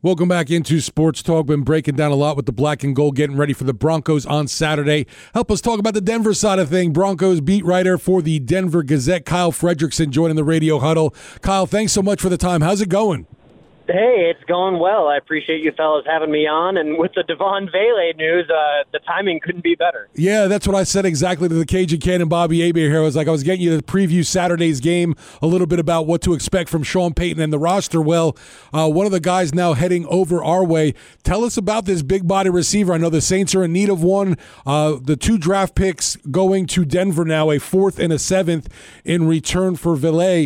Welcome back into Sports Talk. Been breaking down a lot with the black and gold, getting ready for the Broncos on Saturday. Help us talk about the Denver side of things. Broncos beat writer for the Denver Gazette, Kyle Fredrickson, joining the Radio Huddle. Kyle, thanks so much for the time. How's it going? Hey, it's going well. I appreciate you fellas having me on. And with the Devon Vele news, the timing couldn't be better. Yeah, that's what I said exactly to the Cajun Cannon, Bobby Hebert here. I was getting you to preview Saturday's game, a little bit about what to expect from Sean Payton and the roster. Well, one of the guys now heading over our way. Tell us about this big body receiver. I know the Saints are in need of one. The 2 draft picks going to Denver now, a 4th and a 7th in return for Vele.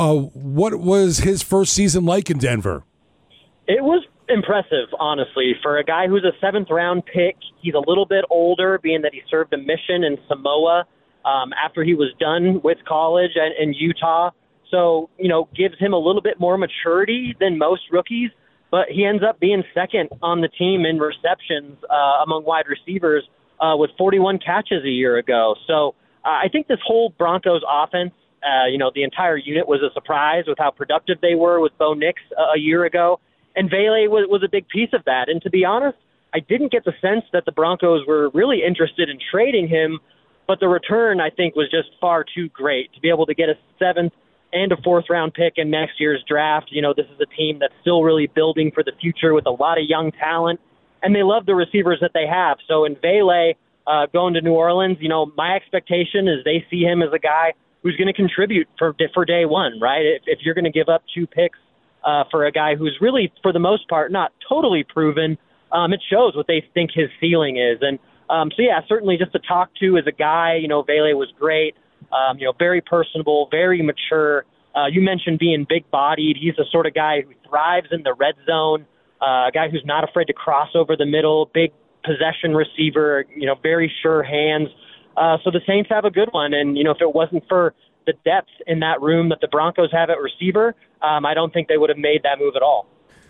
What was his first season like in Denver? It was impressive, honestly. For a guy who's a 7th-round pick, he's a little bit older, being that he served a mission in Samoa after he was done with college in Utah. So, gives him a little bit more maturity than most rookies, but he ends up being second on the team in receptions among wide receivers with 41 catches a year ago. So I think this whole Broncos offense, the entire unit was a surprise with how productive they were with Bo Nix a year ago. And Vele was a big piece of that. And to be honest, I didn't get the sense that the Broncos were really interested in trading him, but the return, I think, was just far too great to be able to get a 7th and a 4th-round pick in next year's draft. This is a team that's still really building for the future with a lot of young talent, and they love the receivers that they have. So in Vele going to New Orleans, my expectation is they see him as a guy who's going to contribute for day one, right? If you're going to give up 2 picks, for a guy who's really, for the most part, not totally proven, it shows what they think his ceiling is. And certainly just to talk to as a guy, Vele was great, very personable, very mature. You mentioned being big-bodied. He's the sort of guy who thrives in the red zone, a guy who's not afraid to cross over the middle, big possession receiver, very sure hands. So the Saints have a good one. And, if it wasn't for the depth in that room that the Broncos have at receiver, I don't think they would have made that move at all.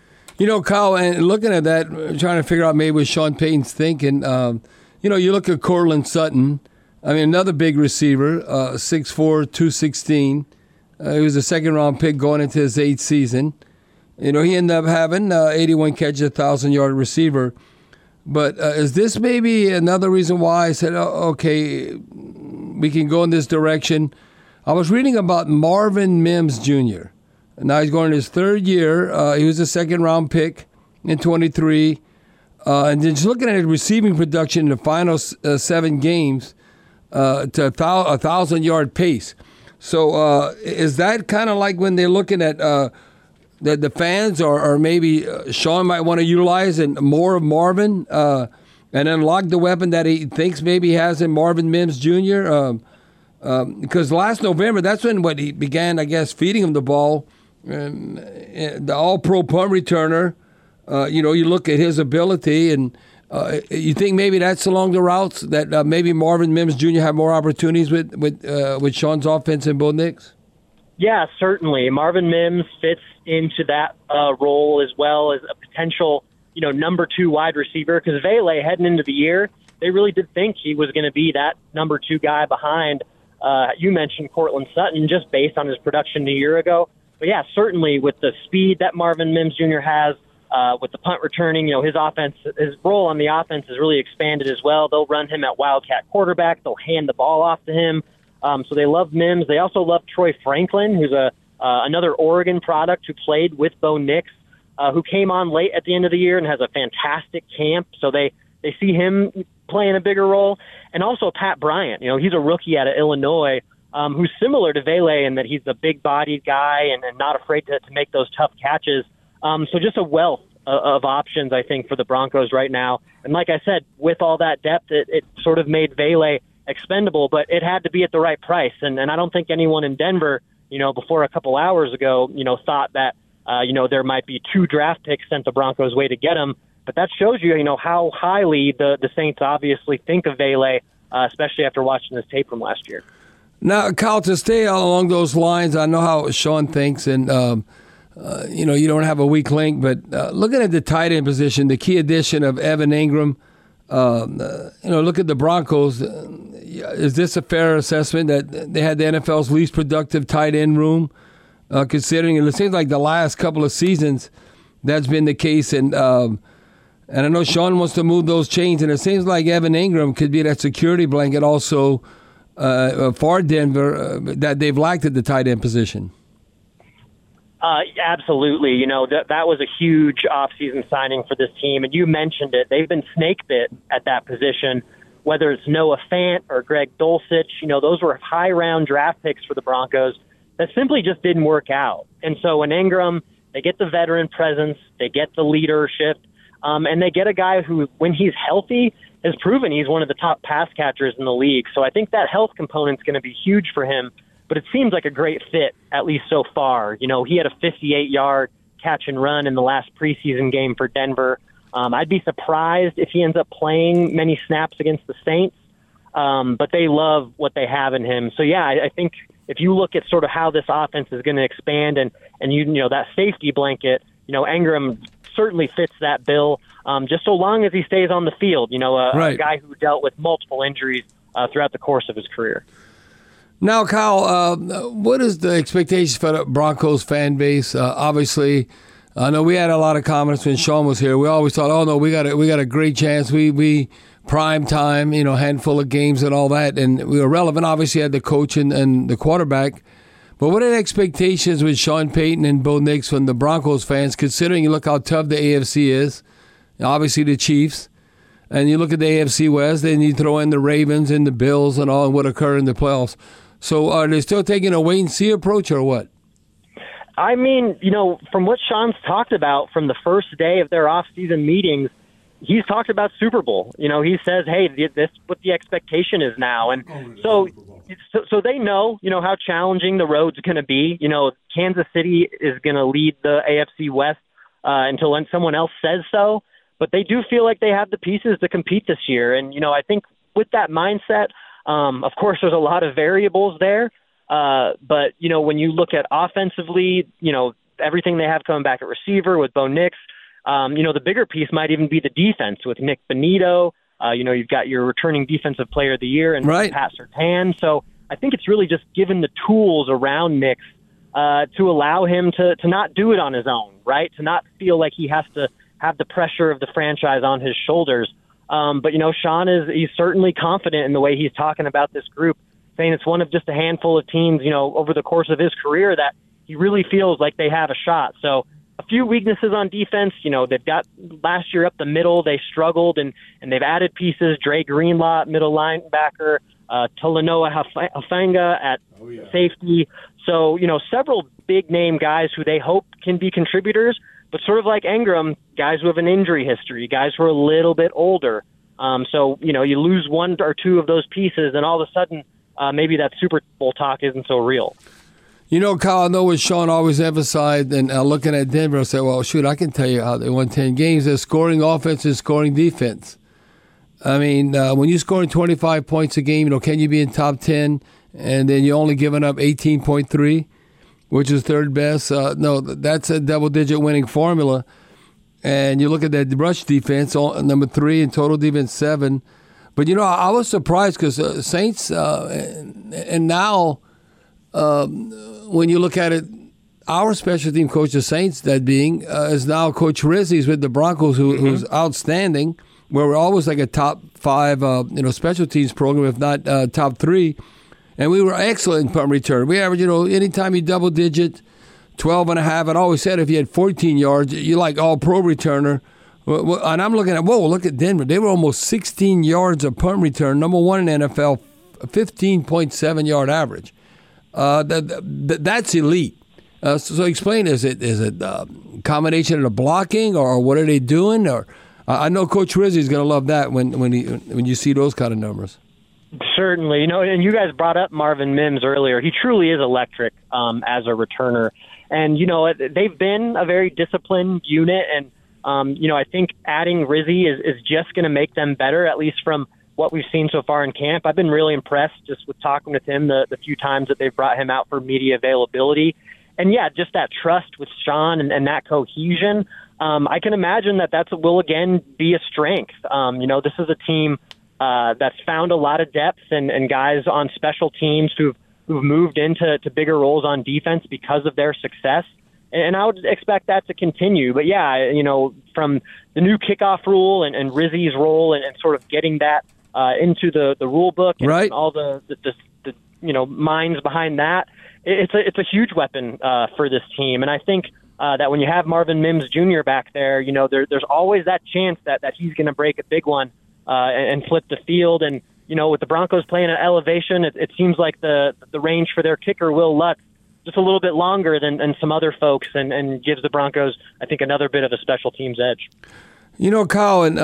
Kyle, and looking at that, trying to figure out maybe what Sean Payton's thinking, you look at Courtland Sutton, another big receiver, 6'4", 216. He was a 2nd-round pick going into his 8th season. He ended up having 81 catches, 1,000-yard receiver. But is this maybe another reason why I said, okay, we can go in this direction? I was reading about Marvin Mims Jr. Now he's going in his 3rd year. He was a 2nd-round pick in 23. And then just looking at his receiving production in the final 7 games to a 1,000-yard pace. So is that kind of like when they're looking at the fans or maybe Sean might want to utilize more of Marvin and unlock the weapon that he thinks maybe he has in Marvin Mims Jr.? Because last November, that's when he began, I guess, feeding him the ball. The all-pro punt returner, you look at his ability, and you think maybe that's along the routes that maybe Marvin Mims Jr. have more opportunities with Sean's offense and Bo Nix? Yeah, certainly. Marvin Mims fits into that role as well as a potential, number 2 wide receiver. Because Vele, heading into the year, they really did think he was going to be that number 2 guy behind. You mentioned Courtland Sutton just based on his production a year ago. But, yeah, certainly with the speed that Marvin Mims Jr. has, with the punt returning, his role on the offense has really expanded as well. They'll run him at Wildcat quarterback. They'll hand the ball off to him. So they love Mims. They also love Troy Franklin, who's another Oregon product who played with Bo Nix, who came on late at the end of the year and has a fantastic camp. So they see him playing a bigger role. And also Pat Bryant, he's a rookie out of Illinois, who's similar to Vele in that he's a big-bodied guy and not afraid to make those tough catches. So just a wealth of options, I think, for the Broncos right now. And like I said, with all that depth, it sort of made Vele expendable, but it had to be at the right price. And I don't think anyone in Denver, before a couple hours ago, thought that, there might be 2 draft picks sent the Broncos' way to get him. But that shows you, how highly the Saints obviously think of Vele, especially after watching this tape from last year. Now, Kyle, to stay along those lines, I know how Sean thinks, and you don't have a weak link, but looking at the tight end position, the key addition of Evan Ingram, look at the Broncos. Is this a fair assessment that they had the NFL's least productive tight end room, considering it seems like the last couple of seasons that's been the case. And I know Sean wants to move those chains, and it seems like Evan Ingram could be that security blanket also for Denver that they've lacked at the tight end position. Absolutely. You know, that was a huge offseason signing for this team. And you mentioned it. They've been snake bit at that position, whether it's Noah Fant or Greg Dulcich. You know, those were high-round draft picks for the Broncos that simply just didn't work out. And so in Ingram, they get the veteran presence, they get the leadership, and they get a guy who, when he's healthy, has proven he's one of the top pass catchers in the league. So I think that health component's going to be huge for him. But it seems like a great fit, at least so far. You know, he had a 58-yard catch and run in the last preseason game for Denver. I'd be surprised if he ends up playing many snaps against the Saints, but they love what they have in him. So, yeah, I think if you look at sort of how this offense is going to expand and you know, that safety blanket, you know, Ingram certainly fits that bill, just so long as he stays on the field. You know, a guy who dealt with multiple injuries throughout the course of his career. Now, Kyle, what is the expectation for the Broncos fan base? Obviously, I know we had a lot of comments when Sean was here. We always thought, oh no, we got a great chance. We prime time, you know, handful of games and all that, and we were relevant. Obviously, had the coach and the quarterback. But what are the expectations with Sean Payton and Bo Nix from the Broncos fans, considering you look how tough the AFC is, obviously the Chiefs, and you look at the AFC West, then you throw in the Ravens and the Bills and all, and what occurred in the playoffs. So are they still taking a wait-and-see approach or what? I mean, you know, from what Sean's talked about from the first day of their off-season meetings, he's talked about Super Bowl. You know, he says, hey, this is what the expectation is now. And so they know, you know, how challenging the road's going to be. You know, Kansas City is going to lead the AFC West until when someone else says so. But they do feel like they have the pieces to compete this year. And, you know, I think with that mindset, of course, there's a lot of variables there. But, you know, when you look at offensively, you know, everything they have coming back at receiver with Bo Nix, you know, the bigger piece might even be the defense with Nick Bonito. You know, you've got your returning defensive player of the year and Pat Surtain. So I think it's really just given the tools around Nix to allow him to not do it on his own, right? To not feel like he has to have the pressure of the franchise on his shoulders. But, you know, Sean he's certainly confident in the way he's talking about this group, saying it's one of just a handful of teams, you know, over the course of his career that he really feels like they have a shot. So a few weaknesses on defense, you know, they've got last year up the middle, they struggled, and they've added pieces, Dre Greenlaw, middle linebacker, Talanoa Hufanga at safety. So, you know, several big-name guys who they hope can be contributors, but sort of like Ingram, guys who have an injury history, guys who are a little bit older. So, you know, you lose one or two of those pieces, and all of a sudden maybe that Super Bowl talk isn't so real. You know, Kyle, I know what Sean always emphasized, and looking at Denver, I said, well, shoot, I can tell you how they won 10 games. They're scoring offense and scoring defense. I mean, when you're scoring 25 points a game, you know, can you be in top 10, and then you're only giving up 18.3, which is third best? No, that's a double-digit winning formula. And you look at that rush defense, number 3, and total defense 7. But, you know, I was surprised because Saints, and now when you look at it, our special team coach, the Saints, that being, is now Coach Rizzi's with the Broncos, who's outstanding, where we're always like a top 5, you know, special teams program, if not top 3. And we were excellent in punt return. We averaged, you know, anytime you double-digit, 12 and a half. I'd always said if you had 14 yards, you're like all-pro returner. And I'm looking at, look at Denver. They were almost 16 yards of punt return, number 1 in NFL, 15.7-yard average. That's elite. So explain, is it a combination of the blocking, or what are they doing? Or I know Coach Rizzi is going to love that when you see those kind of numbers. Certainly. You know, and you guys brought up Marvin Mims earlier. He truly is electric as a returner. And, you know, they've been a very disciplined unit, and, you know, I think adding Rizzi is just going to make them better, at least from what we've seen so far in camp. I've been really impressed just with talking with him the few times that they've brought him out for media availability. And, yeah, just that trust with Sean and that cohesion, I can imagine that will, again, be a strength. You know, this is a team that's found a lot of depth and guys on special teams who've moved into bigger roles on defense because of their success. and I would expect that to continue. But yeah, from the new kickoff rule and Rizzi's role and sort of getting that into the rule book and, right. and all the minds behind that, it's a huge weapon for this team. And I think that when you have Marvin Mims Jr. back there, there's always that chance that he's going to break a big one and flip the field. And with the Broncos playing at elevation, it seems like the range for their kicker, Will Lutz, just a little bit longer than some other folks, and gives the Broncos, I think, another bit of a special teams edge. Kyle, and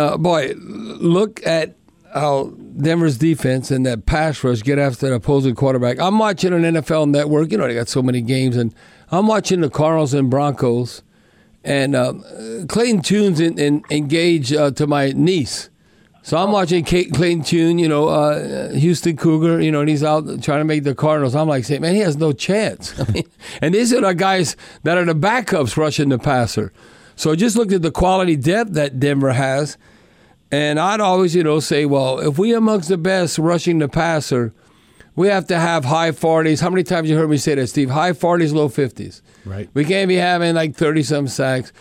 look at how Denver's defense and that pass rush get after the opposing quarterback. I'm watching an NFL Network. They got so many games, and I'm watching the Cardinals and Broncos, and Clayton Tune's engaged to my niece. So I'm watching Clayton Tune, Houston Cougar, and he's out trying to make the Cardinals. I'm like, saying, man, he has no chance. And these are the guys that are the backups rushing the passer. So just look at the quality depth that Denver has. And I'd always, say, well, if we amongst the best rushing the passer, we have to have high 40s. How many times you heard me say that, Steve? High 40s, low 50s. Right. We can't be having like 30-some sacks,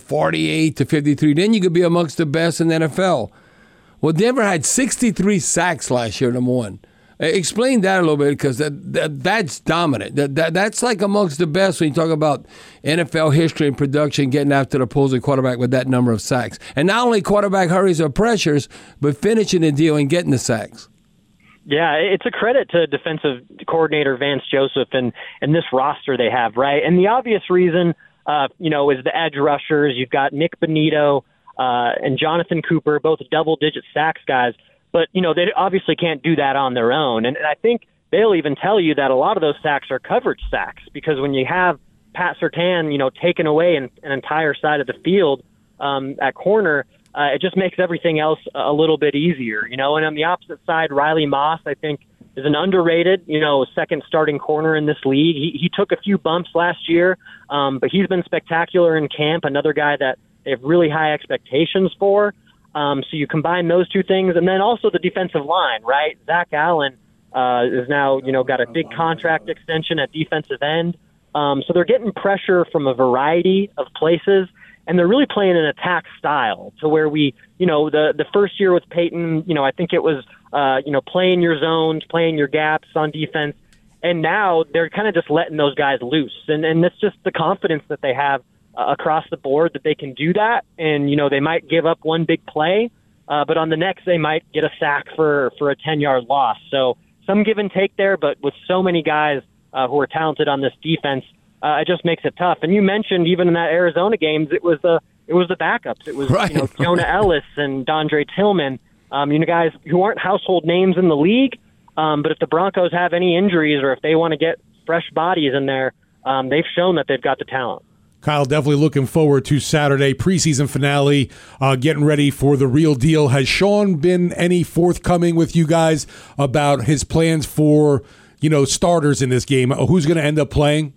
48 to 53. Then you could be amongst the best in the NFL. Well, Denver had 63 sacks last year, number one. Explain that a little bit, because that's dominant. That's like amongst the best when you talk about NFL history and production, getting after the opposing quarterback with that number of sacks. And not only quarterback hurries or pressures, but finishing the deal and getting the sacks. Yeah, it's a credit to defensive coordinator Vance Joseph and this roster they have, right? And the obvious reason, is the edge rushers. You've got Nick Bonito and Jonathan Cooper, both double-digit sacks guys. But, they obviously can't do that on their own. And I think they'll even tell you that a lot of those sacks are coverage sacks, because when you have Pat Surtain, taking away an entire side of the field at corner, it just makes everything else a little bit easier, And on the opposite side, Riley Moss, I think, is an underrated, second starting corner in this league. He took a few bumps last year, but he's been spectacular in camp, another guy that they have really high expectations for. So you combine those two things, and then also the defensive line, right? Zach Allen is now, got a big contract extension at defensive end. So they're getting pressure from a variety of places, and they're really playing an attack style to where we, the first year with Peyton, I think it was, playing your zones, playing your gaps on defense. And now they're kind of just letting those guys loose. And that's just the confidence that they have across the board that they can do that. And, they might give up one big play, but on the next they might get a sack for a 10-yard loss. So some give and take there, but with so many guys who are talented on this defense, it just makes it tough. And you mentioned even in that Arizona games, it was the backups. It was right. Jonah Ellis and Dondre Tillman, guys who aren't household names in the league. But if the Broncos have any injuries or if they want to get fresh bodies in there, they've shown that they've got the talent. Kyle, definitely looking forward to Saturday preseason finale, getting ready for the real deal. Has Sean been any forthcoming with you guys about his plans for, starters in this game? Who's going to end up playing?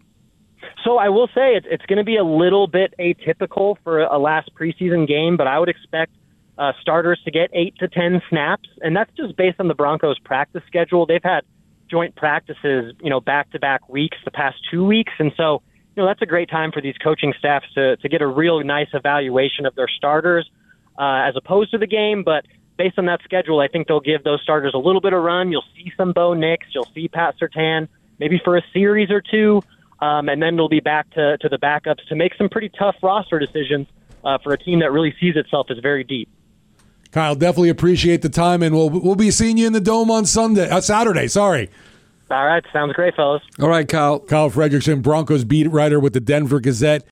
So I will say it's going to be a little bit atypical for a last preseason game, but I would expect starters to get 8 to 10 snaps, and that's just based on the Broncos' practice schedule. They've had joint practices, back-to-back weeks the past 2 weeks, and so that's a great time for these coaching staffs to get a real nice evaluation of their starters as opposed to the game. But based on that schedule, I think they'll give those starters a little bit of run. You'll see some Bo Nix. You'll see Pat Surtain maybe for a series or two, and then they'll be back to the backups to make some pretty tough roster decisions for a team that really sees itself as very deep. Kyle, definitely appreciate the time, and we'll be seeing you in the Dome on Saturday. Sorry. All right. Sounds great, fellas. All right, Kyle. Kyle Fredrickson, Broncos beat writer with the Denver Gazette.